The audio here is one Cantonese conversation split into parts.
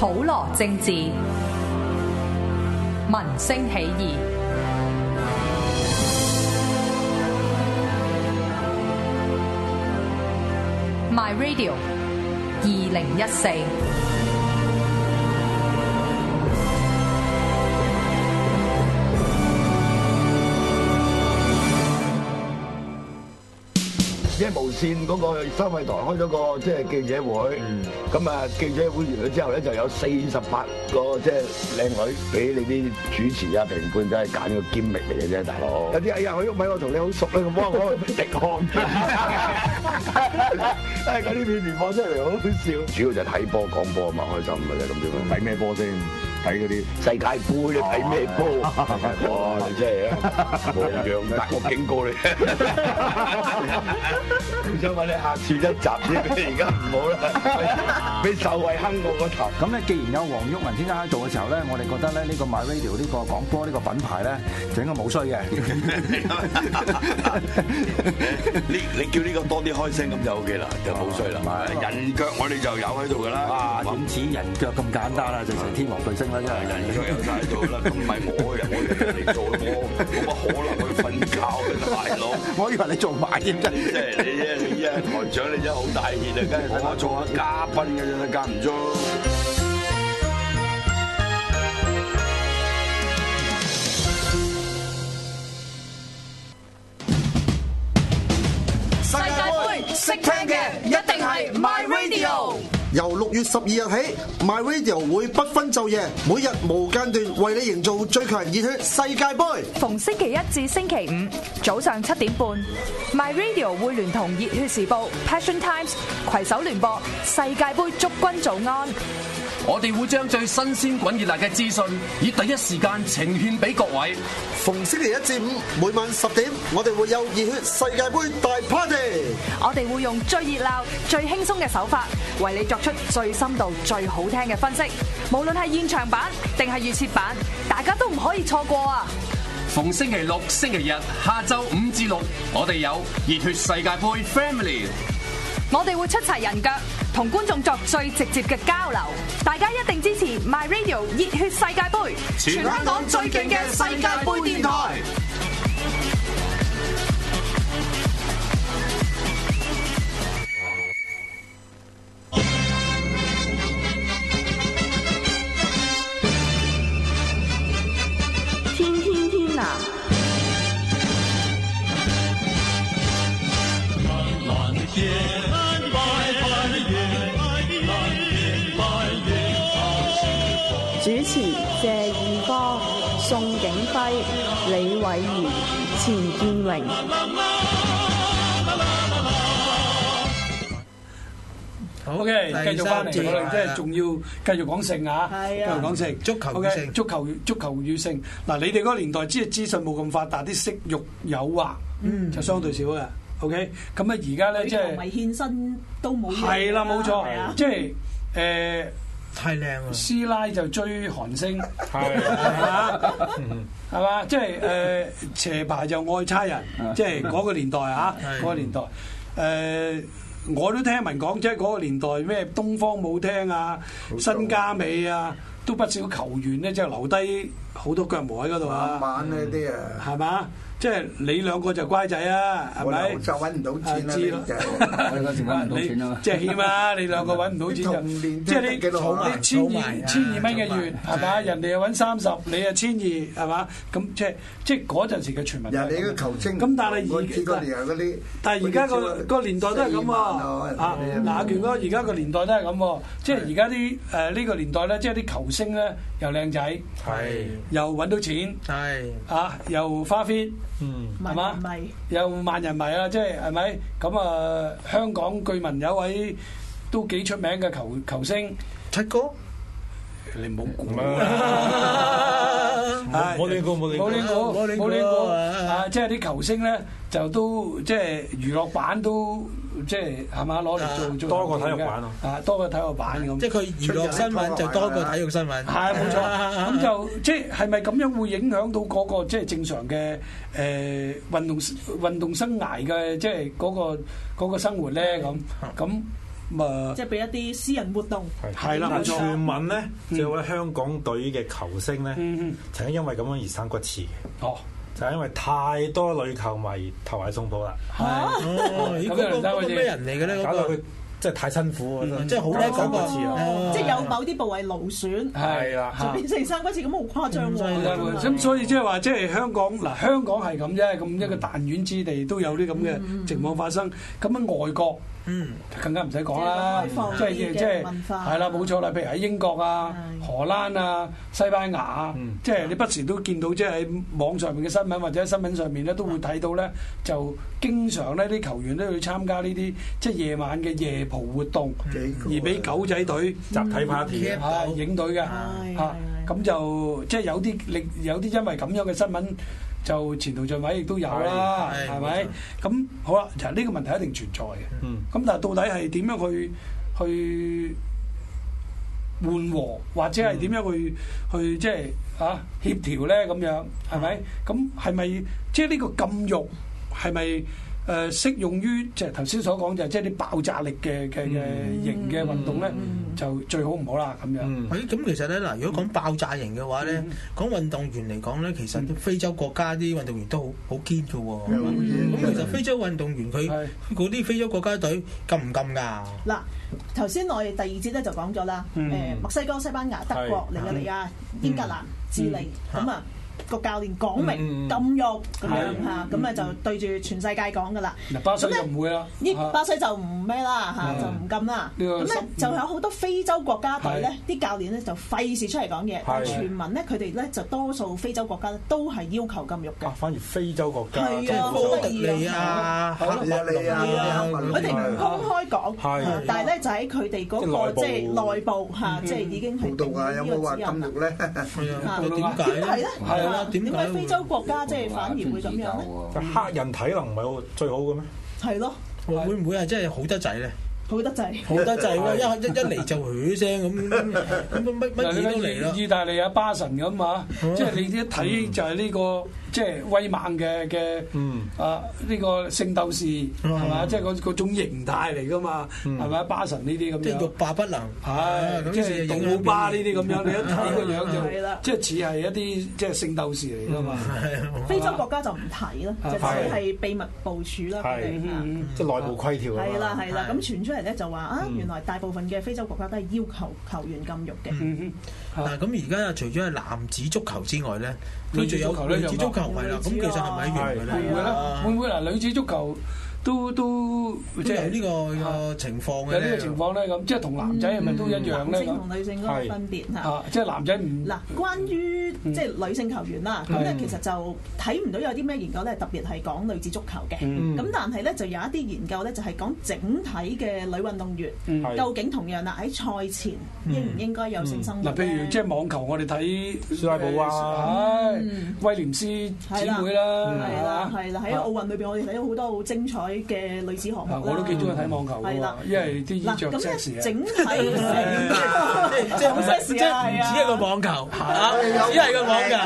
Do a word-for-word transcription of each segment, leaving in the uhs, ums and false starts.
普羅政治，民聲起義。My Radio 二零一四。 即係無線嗰個收費台開咗個即係記者會，咁啊、嗯、記者會完咗之後咧，就有四十八個即係靚女俾你啲主持啊評判，真係揀個堅力嚟嘅啫，大佬。有啲哎呀，許玉米我同你好熟咧，咁幫我滴汗。唉，嗰啲片段放出嚟好好笑。主要就睇波講波啊嘛，開心嘅啫咁樣。睇咩波先？睇嗰啲世界盃，你睇咩波？哇！你真係啊，無樣大，我警告你。我想問你下次一集先，而家唔好啦，俾受惠坑我個頭。 咁咧，既然有黃毓民先生喺做嘅時候咧，我哋覺得咧呢個 My Radio 呢個廣播呢個品牌咧，就應該冇衰嘅。 你你叫呢個多啲開聲咁就 OK 啦，就冇衰啦。人腳我哋就有喺度㗎啦。 哇！點似人腳咁簡單啊？就成天王巨星啦，真係人腳有晒喺度啦。咁唔係我嘅，我嚟做，我冇乜可能去瞓覺嘅大佬。 我以為你做埋添啫。 你真係你啫，你啫，台長你真係好大熱啊！梗係我做下嘉賓嘅啫，間唔中。 世界盃識聽嘅一定係 My Radio。 由六月十二日起 ，My Radio 會不分晝夜，每日無間斷為你營造最強熱血世界盃。 逢星期一至星期五早上七點半 ，My Radio 會聯同熱血時報、Passion Times 攜手聯播世界盃祝君早安。 我哋會將最新鮮滾熱辣嘅資訊，以第一時間呈獻俾各位。 逢星期一至五每晚十點，我哋會有熱血世界盃大 party。 我哋會用最熱鬧、最輕鬆嘅手法，為你作出最深度、最好聽嘅分析。無論係現場版定係預設版，大家都唔可以錯過啊！ 逢星期六、星期日下晝五至六，我哋有熱血世界盃 Family。 我哋會出齊人腳，同觀眾作最直接嘅交流。大家一定支持 My Radio 熱血世界盃， 全香港最勁嘅世界盃電台。 天天天啊！主持謝義方、宋景輝、李偉賢、錢建榮。 好嘅，繼續翻嚟，我哋即係仲要繼續講性啊！繼續講性， 足球與性， 足球足球與性。嗱，你哋嗰個年代，即係資訊冇咁發達，啲色慾誘惑，嗯，就相對少嘅。OK，咁啊，而家咧即係為獻身都冇。 係啦，冇錯，即係誒。 太靚啦！ 師奶就追韓星，係嘛？係嘛？即係誒邪牌就愛差人，即係嗰個年代啊！嗰個年代誒，我都聽聞講，即係嗰個年代咩東方舞廳啊、新嘉美啊，都不少球員咧，即係留低好多腳毛喺嗰度啊！ 晚呢啲啊， 係嘛？即係你兩個就乖仔啊，係咪？ 就揾唔到錢啦， 知咯。 我嗰時揾唔到錢啊嘛。 即係欠啊！你兩個揾唔到錢就，即係你你千二千二蚊嘅月係嘛？人哋又揾三十，你又千二係嘛？咁即係即係嗰陣時嘅傳聞。 人哋嘅球星。 咁但係而家，但係而家個個年代都係咁喎。啊，嗱，阿權哥而家個年代都係咁喎。即係而家啲誒呢個年代咧，即係啲球星咧又靚仔，係又揾到錢，係啊又花 fit。嗯，係嘛？有萬人迷啊，即係係咪？咁啊，香港據聞有位都幾出名嘅球球星， 七哥， 你唔好估啊！冇練過，冇練過， 冇練過，冇練過啊！即係啲球星咧，就都即係娛樂版都即係係嘛攞嚟做做多過體育版啊，多過體育版咁。 即係佢娛樂新聞就多過體育新聞。 係冇錯，咁就即係係咪咁樣會影響到嗰個即係正常嘅誒運動運動生涯嘅即係嗰個嗰個生活咧？咁咁啊， 即係俾一啲私人活動。 係啦，冇錯。 傳聞咧，就話香港隊嘅球星咧，曾經因為咁樣而生骨刺嘅。哦。就係因為太多女球迷投懷送抱啦。係， 咁嗰個咩人嚟嘅咧？ 搞到佢即係太辛苦啊！ 即係好叻嗰個字啊！即係有某啲部位勞損， 係啦， 就變成生骨刺咁，好誇張喎！ 咁所以即係話，即係香港嗱，香港係咁啫，咁一個彈丸之地都有啲咁嘅情況發生。咁喺外國，嗯，更加唔使講啦，即係即係係啦，冇錯啦。譬如喺英國啊、荷蘭啊、西班牙啊，即係你不時都見到，即係喺網上面嘅新聞或者喺新聞上面咧，都會睇到咧，就經常咧啲球員都去參加呢啲即係夜晚嘅夜蒲活動，而俾狗仔隊集體 party 啊影隊嘅啊，咁就即係有啲另有啲因為咁樣嘅新聞。就前途盡毀亦都有啦，係咪？咁好啦，其實呢個問題一定存在嘅。嗯。咁但係到底係點樣去去緩和，或者係點樣去、嗯、去即係啊協調咧？咁樣係咪？咁係咪即係呢個禁慾係咪？誒、呃、適用於即係頭先所講就係即係啲爆炸力嘅嘅嘅型嘅運動咧，嗯、就最好唔好啦咁樣。 誒咁、嗯、其實咧嗱，如果講爆炸型嘅話咧，嗯、講運動員嚟講咧，其實非洲國家啲運動員都好好堅嘅喎。咁、嗯、其實非洲運動員佢嗰啲非洲國家隊禁唔禁㗎？ 嗱，頭先我哋第二節咧就講咗啦，誒、嗯、墨西哥、西班牙、德國、尼日利亞、英格蘭、智利咁啊。個教練講明禁慾咁樣嚇，咁啊就對住全世界講噶啦。 嗱，巴西就唔會啦。 呢巴西就唔咩啦嚇，就唔禁啦。咁咧就有好多非洲國家隊咧，啲教練咧就費事出嚟講嘢。但係傳聞咧，佢哋咧就多數非洲國家咧都係要求禁慾嘅。 反而非洲國家係啊，好得意啊， 係咯，係啊， 佢哋唔公開講，但係咧就喺佢哋嗰個即係內部嚇，即係已經係定咗呢個指引啦。 點解咧？ 係啊，點解非洲國家即係反而會咁樣咧？ 黑人體能唔係最好嘅咩？ 係咯， 會唔會係真係好得滯咧？ 好得滯， 好得滯喎！一一一嚟就噓聲咁，咁乜乜嘢都嚟咯。 意大利啊，巴神咁啊，即係你一睇就係呢個即係威猛嘅嘅啊呢個聖鬥士係嘛？即係嗰嗰種形態嚟噶嘛？係咪？巴神呢啲咁樣， 即係欲罷不能， 係即係杜魯巴呢啲咁樣，你一睇個樣就即係似係一啲即係聖鬥士嚟噶嘛？ 非洲國家就唔睇啦，就只係秘密部署啦，佢哋即係內部規條。 係啦係啦，咁傳出嚟咧就話啊，原來大部分嘅非洲國家都係要求球員禁慾嘅。 嗱，咁而家除咗係男子足球之外咧，佢仲有女子足球係啦。咁其實係咪一樣嘅咧？ 會啦，會唔會嗱？女子足球都都即係呢個個情況嘅有呢個情況咧，咁即係同男仔係咪都一樣咧？ 男性同女性嗰個分別嚇， 即係男仔唔嗱，關於即係女性球員啦，咁咧其實就睇唔到有啲咩研究咧，特別係講女子足球嘅。咁但係咧就有一啲研究咧，就係講整體嘅女運動員究竟同樣啦，喺賽前應唔應該有性生活？ 嗱，譬如即係網球，我哋睇舒拉寶啊， 威廉斯姊妹啦， 係啦係啦，喺奧運裏邊我哋睇到好多好精彩嘅女子項目啦， 我都幾中意睇網球嘅喎，因為啲衣着 sexy 啊。 整體即係好 sexy 啊！只係個網球，只係個網球，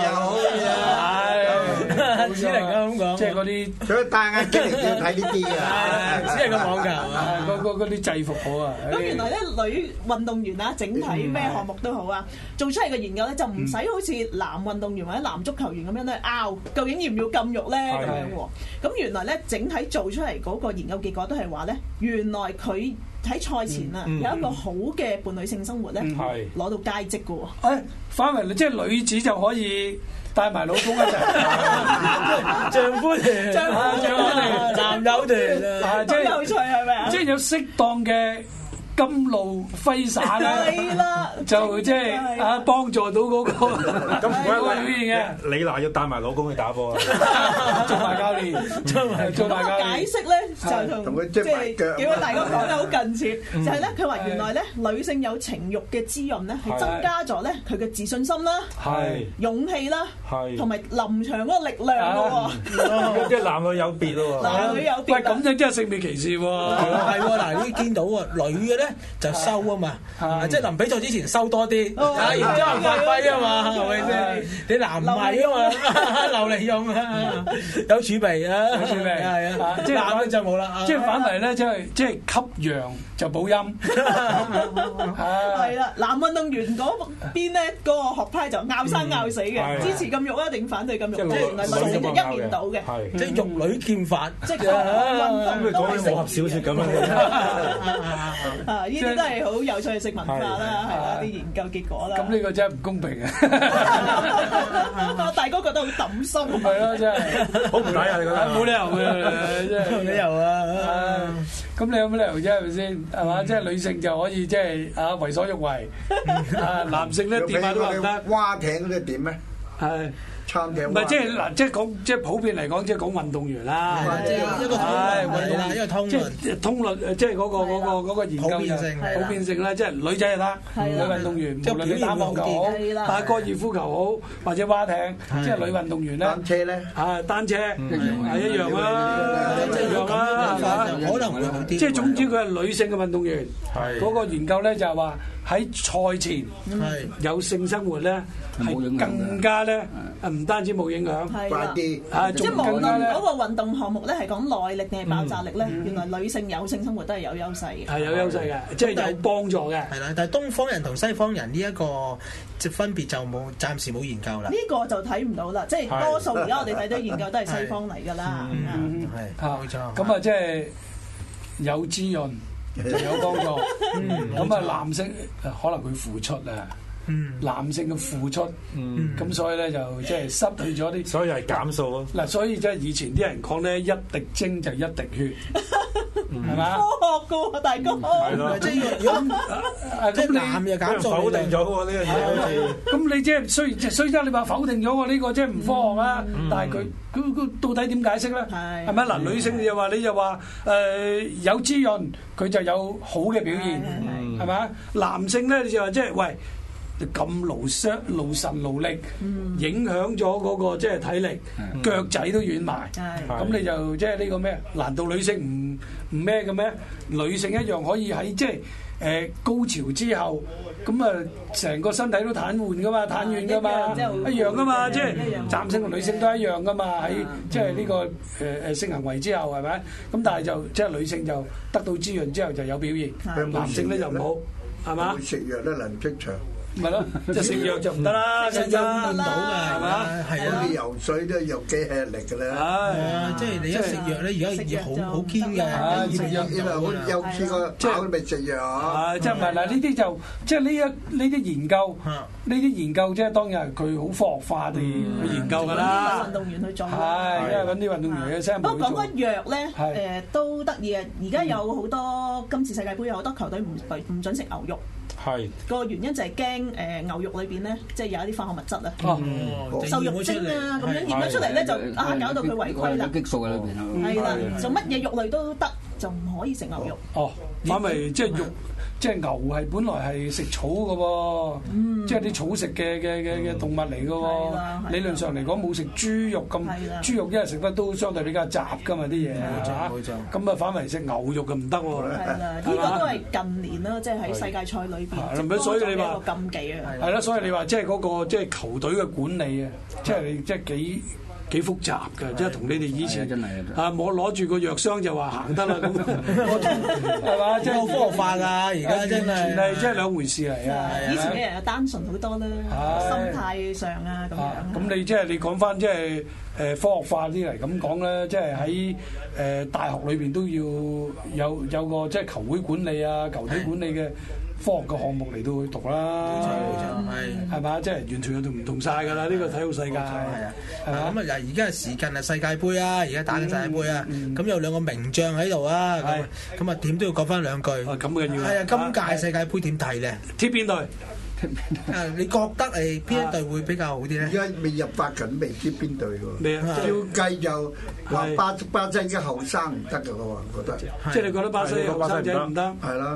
係只能夠咁講。 即係嗰啲， 所以戴眼鏡要睇呢啲啊， 只係個網球， 嗰嗰嗰啲制服好啊。 咁原來咧女運動員啊，整體咩項目都好啊，做出嚟嘅研究咧就唔使好似男運動員或者男足球員咁樣咧拗，究竟要唔要禁慾咧咁樣喎？咁原來咧整體做出嚟嗰個研究結果都係話咧，原來佢喺賽前啊有一個好嘅伴侶性生活咧，攞到佳績嘅喎。 誒，反為即係女子就可以帶埋老公一齊， 丈夫團、 丈夫團、 男友團啊， 即係有趣係咪啊？ 即係有適當嘅甘露揮灑啦，就即係啊幫助到嗰個咁唔怪得嘅。李娜要帶埋老公去打波啊， 做埋教練，做埋做埋教練。 解釋咧就同即係幾位大哥講得好近似，就係咧佢話原來咧女性有情慾嘅滋潤咧係增加咗咧佢嘅自信心啦、勇氣啦，同埋臨場嗰個力量嘅喎。 即係男女有別咯喎， 男女有別。 喂，咁樣真係性別歧視喎。 係喎，嗱，你見到喎，女嘅咧。 咧就收啊嘛，即係臨比賽之前收多啲，啊然之後發揮啊嘛，係咪先？你男唔係啊嘛，留嚟用啊，有儲備啊， 有儲備係啊， 即係男就冇啦， 即係反為咧，即係即係吸陽就補陰， 係啦，男運動員嗰邊咧嗰個學派就拗生拗死嘅，支持禁欲啊定反對禁欲？即係原來女性就一面倒嘅， 即係玉女劍法， 即係運動都係武俠小説咁樣。 啊！呢啲都係好有趣嘅性文化啦，係啦，啲研究結果啦。 咁呢個真係唔公平啊！ 大哥覺得好抌心， 係咯，真係好唔抵啊！你覺得冇理由嘅，真係冇理由啊！ 咁你有乜理由啫？係咪先？係嘛？即係女性就可以即係啊為所欲為，啊男性咧掂下都唔得。 蛙艇嗰啲點咧？ 係。 唔係即係嗱，即係講即係普遍嚟講，即係講運動員啦。 即係一個係運動員，一個通論， 即係通論，即係嗰個嗰個嗰個研究普遍性， 普遍性啦。即係女仔就得，女運動員，無論你打網球好，打高爾夫球好，或者蛙艇，即係女運動員咧。 單車咧， 啊單車係一樣啦，一樣啦， 可能會好啲。 即係總之佢係女性嘅運動員，嗰個研究咧就係話喺賽前有性生活咧係更加咧。唔單止冇影響， 快啲， 啊， 即係無論嗰個運動項目咧係講耐力定係爆炸力咧，原來女性有性生活都係有優勢嘅， 係有優勢嘅，即係有幫助嘅。 係啦，但係東方人同西方人呢一個即係分別就冇，暫時冇研究啦。 呢個就睇唔到啦，即係多數而家我哋睇到研究都係西方嚟㗎啦。 係，冇錯。 咁啊，即係有滋潤就有幫助。咁啊，男性可能佢付出啊。嗯，男性嘅付出，嗯，咁所以咧就即係失去咗啲， 所以係減數咯。 嗱，所以即係以前啲人講咧，一滴精就一滴血，係嘛？ 科學㗎喎，大哥。 係咯， 即係如果即係男又減數， 否定咗喎呢樣嘢好似。 咁你即係雖然雖則你話否定咗喎呢個即係唔科學啦，但係佢佢佢到底點解釋咧？係係咪嗱？女性就話你就話誒有滋潤，佢就有好嘅表現，係咪？男性咧你就話即係喂。咁勞傷勞神勞力，影響咗嗰個即係體力，腳仔都軟埋。咁你就即係呢個咩？難道女性唔唔咩嘅咩？女性一樣可以喺即係誒高潮之後，咁啊成個身體都癱瘓噶嘛，癱瘓噶嘛，一樣噶嘛，即係男性同女性都一樣噶嘛。喺即係呢個誒誒性行為之後係咪？咁但係就即係女性就得到滋潤之後就有表現，男性咧就唔好，係嘛？ 食藥咧能積長。 咪咯，即係食藥就唔得啦， 食藥唔到㗎，係嘛？係啊， 你游水都有幾吃力㗎啦。 係啊，即係你一食藥咧，而家藥好好堅嘅。 食藥因為好有試過搞咪食藥啊。 即係唔係嗱？呢啲就即係呢一呢啲研究，呢啲研究即係當然係佢好科學化地去研究㗎啦。 揾啲運動員去做。 係，因為揾啲運動員嘅聲。 不過講緊藥咧，誒都得意啊！而家有好多今次世界盃有好多球隊唔唔準食牛肉。 係個原因就係驚誒牛肉裏邊咧，即係有一啲化學物質啊，瘦肉精啊咁樣驗咗出嚟咧，就啊搞到佢違規啦。 激素喺裏邊啊。 係啦，就乜嘢肉類都得，就唔可以食牛肉。 哦，反為即係肉，即係牛係本來係食草嘅喎，即係啲草食嘅嘅嘅嘅動物嚟嘅喎。理論上嚟講冇食豬肉咁，豬肉因為食得都相對比較雜㗎嘛啲嘢嚇。冇錯。咁啊反為食牛肉就唔得喎。 係啦，呢個都係近年啦，即係喺世界賽裏邊。係咪？ 所以你話禁忌啊？ 係啦，所以你話即係嗰個即係球隊嘅管理啊，即係你即係幾幾複雜㗎，即係同你哋以前真係啊，我攞住個藥箱就話行得啦咁，係嘛？即係科學化啊！而家真係係即係兩回事嚟啊！ 以前嘅人又單純好多啦，心態上啊咁樣。 咁你即係你講翻即係誒科學化啲嚟咁講咧，即係喺誒大學裏邊都要有有個即係球會管理啊、球隊管理嘅。科學嘅項目嚟到去讀啦，冇錯冇錯，係係嘛，即係完全又唔同晒㗎啦！呢個體育世界係啊， 係嘛咁啊！嗱，而家係時近啊世界盃啊，而家打緊世界盃啊，咁有兩個名將喺度啊，咁咁啊點都要講翻兩句。 咁嘅要係啊！今屆世界盃點睇咧？ 貼邊隊？ 啊，你覺得誒邊一隊會比較好啲咧？ 而家未入發緊，未知邊隊喎。 未啊？ 照計就話巴巴西嘅後生唔得㗎喎，覺得。 即係你覺得巴西後生仔唔得？ 係啦。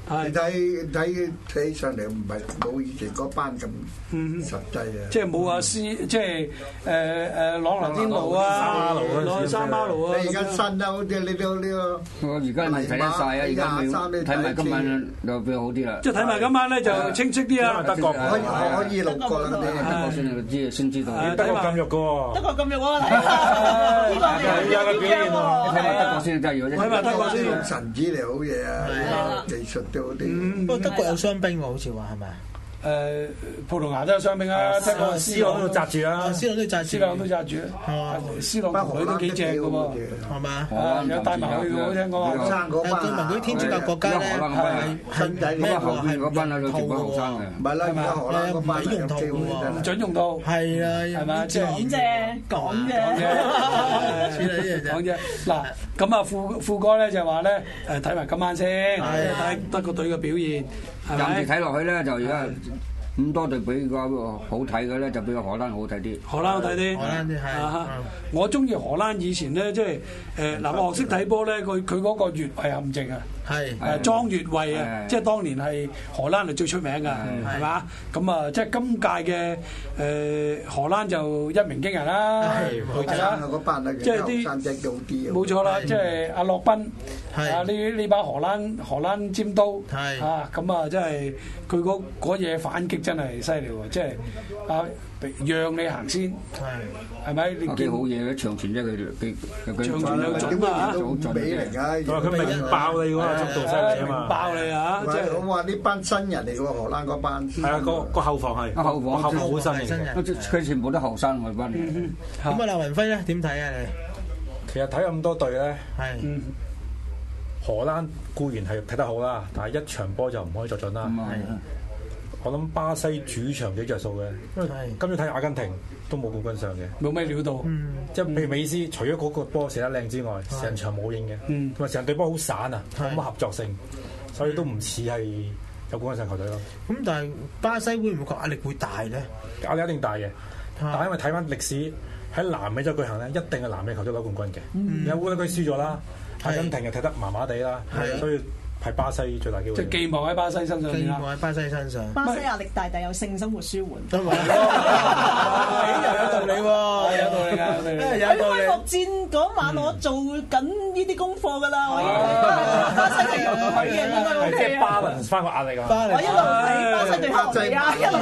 你睇睇睇起上嚟唔係冇以前嗰班咁實際啊！ 即係冇阿斯，即係誒誒朗拿天奴啊，朗沙馬路啊！ 你而家新啦，好似你都呢個。 我而家未睇得晒啊！而家睇埋今晚就比較好啲啦。 即係睇埋今晚咧就清晰啲啊！ 德國可以可以六個啦， 德國先知先知道。 德國禁肉嘅喎。 德國禁肉喎，呢個係有嘅表現喎。 睇埋德國先真係要啫。 睇埋德國先。 神子嚟好嘢啊！技術都好啲。 不過德國有傷兵喎，好似話係咪？ 誒葡萄牙都有傷兵啊，德國 C 朗都紮住啊 ，C 朗都紮住 ，C 朗都紮住啊，C 朗同佢都幾正嘅喎， 係嘛？ 有帶埋去嘅喎，聽講話。 後生嗰班， 據聞嗰啲天主教國家咧係新仔咩後邊嗰班啊，有全部後生嘅。 唔係啦，而家荷蘭嗰班用套喎， 唔準用套。 係啊， 係咪？即係講啫，講啫， 講啫。嗱，咁啊，富富哥咧就話咧誒睇埋今晚先，睇德國隊嘅表現。 暫時睇落去咧，就而家咁多隊比較好睇嘅咧，就比較荷蘭好睇啲。 荷蘭好睇啲， 荷蘭啲係。 我中意荷蘭以前咧，即係誒嗱，我學識睇波咧，佢佢嗰個越位陷阱啊， 係誒裝越位啊，即係當年係荷蘭係最出名㗎，係嘛？咁啊，即係今屆嘅誒荷蘭就一鳴驚人啦，係啊， 嗰班啊， 即係啲三隻用啲， 冇錯啦，即係阿洛賓。啊！呢呢把荷蘭荷蘭尖刀，啊咁啊，真係佢嗰嗰嘢反擊真係犀利喎！即係啊，讓你行先，係係咪？你幾好嘢嘅長傳啫，佢佢佢長傳有準啊！ 好準嚟㗎， 佢明爆你嗰個速度犀利啊嘛！ 爆你啊！即係我話呢班新人嚟㗎喎，荷蘭嗰班。 係啊，個個後防係後防後防好新嘅， 佢全部都後生嗰班嚟。 咁啊，劉文輝咧點睇啊？你其實睇咁多隊咧， 係。 荷蘭固然係踢得好啦，但係一場波就唔可以作準啦。 嗯、 我諗巴西主場幾着數嘅，因為今次睇阿根廷都冇冠軍上嘅， 冇咩料到。 嗯、即係譬如美斯，除咗嗰個波射得靚之外，成場冇影嘅，同埋成隊波好散啊，冇乜合作性，所以都唔似係有冠軍上球隊咯。 咁但係巴西會唔會個壓力會大咧？ 壓力一定大嘅，但係因為睇翻歷史喺南美洲舉行咧，一定係南美球隊攞冠軍嘅。嗯、有冠軍輸咗啦。阿根廷又踢得麻麻地啦，所以係巴西最大機會。 即係寄望喺巴西身上， 寄望喺巴西身上。 巴西壓力大，但有性生活舒緩。 又有道理喎， 有道理㗎， 喺開幕戰嗰晚，我做緊呢啲功課㗎啦。我巴西係有嘅，應該 O K 啊。 即係 balance 翻個壓力啊！ 我一路睇巴西對克羅地亞，一路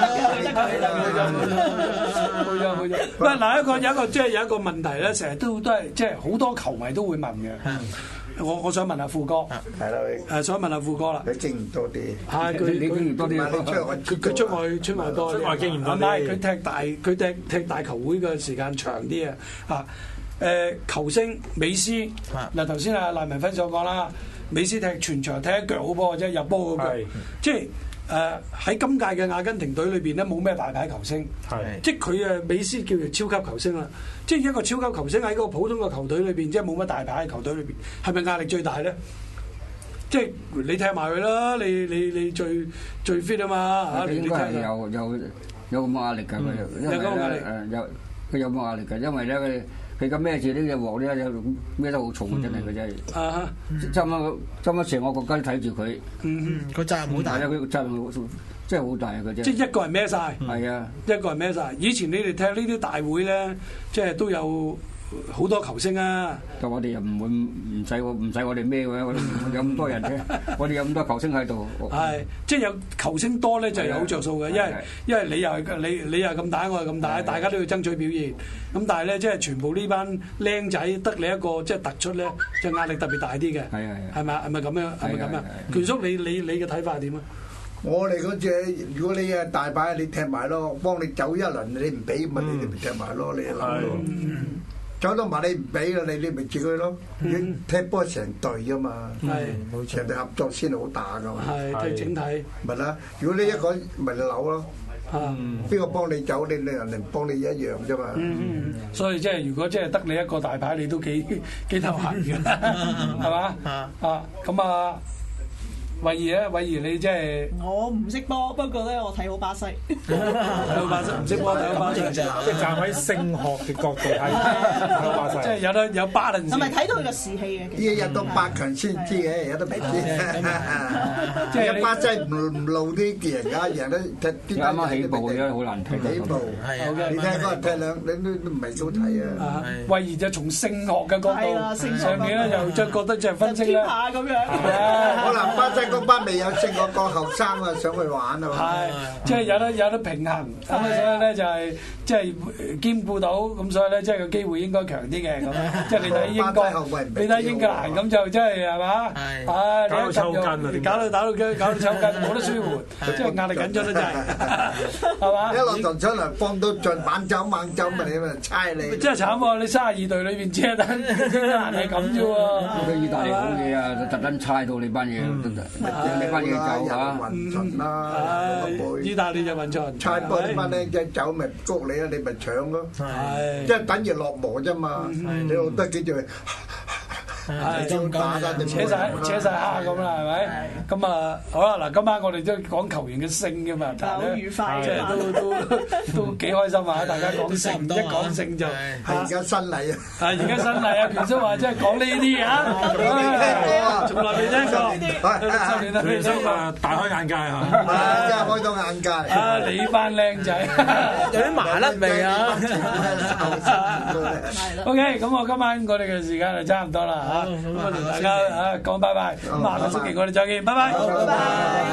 冇錯冇錯。喂，嗱一個有一個即係有一個問題咧，成日都都係即係好多球迷都會問嘅。我我想問下富哥， 係啦， 誒想問下富哥啦， 佢經驗多啲， 係佢你經驗多啲， 佢佢出外出外多， 出外經驗多啲， 唔係佢踢大佢踢踢大球會嘅時間長啲啊！啊誒球星美斯嗱頭先阿賴文輝所講啦，美斯踢全場踢一腳好波，即係入波嗰腳，即係。誒喺今屆嘅阿根廷隊裏邊咧，冇咩大牌球星，即係佢誒美斯叫做超級球星啦。即係一個超級球星喺個普通嘅球隊裏邊，即係冇乜大牌嘅球隊裏邊，係咪壓力最大咧？即係你踢埋佢啦，你你你最最 fit 啊嘛嚇！ 應該係有有有咁壓力㗎，佢有咁壓力誒有佢有冇壓力㗎？因為咧佢。佢咁孭住呢隻鑊咧，孭得好重嘅，真係佢真係。啊！差唔多，差唔多成個國家都睇住佢。 嗯嗯，個責任好大啊！ 佢責任真係好大啊！佢真係。 即係一個人孭晒。係啊，一個人孭晒。以前你哋踢呢啲大會咧，即係都有好多球星啊。 咁我哋又唔會唔使唔使我哋孭嘅，我哋有咁多人啫，我哋有咁多球星喺度。 係，即係有球星多咧，就有着數嘅，因為因為你又係你你又咁大，我又咁大，大家都要爭取表現。咁但係咧，即係全部呢班僆仔得你一個即係突出咧，就壓力特別大啲嘅。係啊係。係咪係咪咁樣？係咪咁啊？權叔，你你你嘅睇法係點啊？ 我哋嗰隻，如果你係大把，你踢埋咯，幫你走一輪，你唔俾咪你哋咪踢埋咯，你諗咯。走到埋你唔俾啦，你你咪接佢咯。踢波成隊噶嘛，冇錯，人哋合作先好打噶嘛。 係睇整體。 咪啦，如果你一個咪扭咯。邊個幫你走？你你人哋幫你一樣啫嘛。 嗯，所以即係如果即係得你一個大牌，你都幾幾頭痕嘅，係嘛？啊咁啊， 慧儀咧，慧儀你即係我唔識波，不過咧我睇好巴西。 睇好巴西，唔識波睇好巴西， 即係站喺升學嘅角度睇睇好巴西， 即係有得有巴倫。 係咪睇到佢個士氣嘅？ 啲入到八強先知嘅，有得未知。即係巴西唔唔露啲贏啊，贏得踢啲啱啱起步嘅好難睇。 起步係你睇嗰日踢兩，你都都唔係好睇啊。 慧儀就從升學嘅角度，上面咧又再覺得即係分析咧。 咁樣。 可能巴西嗰班未有升過個後生啊，上去玩啊嘛。 係，即係有得有得平衡，咁啊所以咧就係即係兼顧到，咁所以咧即係個機會應該強啲嘅咁。即係你睇英國，你睇英格蘭咁就真係係嘛？係搞到抽筋啊！ 搞到搞到搞到抽筋，冇得舒緩，即係壓力緊張得滯，係嘛？ 一落場出嚟放到盡猛走猛走咪你咪猜你。 真係慘喎！你三十二隊裏邊只係得英格蘭係咁啫喎。 嗰意大利好嘢啊！特登猜到你班嘢，你班嘢走嚇。 混巡啦， 意大利就混巡。 猜波啲班僆仔走咪谷你啊，你咪搶咯。即係等於落磨啫嘛。你好得幾句。 係扯晒扯晒蝦咁啦，係咪？咁啊，好啦，嗱，今晚我哋都講球員嘅勝嘅嘛， 好愉快， 即係都都都幾開心啊！大家講勝，一講勝就係而家新例啊！ 係而家新例啊！權叔話即係講呢啲啊，從來未聽過，十年都未聽過， 大開眼界嚇！ 真係開到眼界。 啊，你班靚仔有啲麻甩味啊 ！OK，咁我今晚我哋嘅時間就差唔多啦嚇。咁啊，同大家啊講拜拜，咁下個星期我哋再見，拜拜。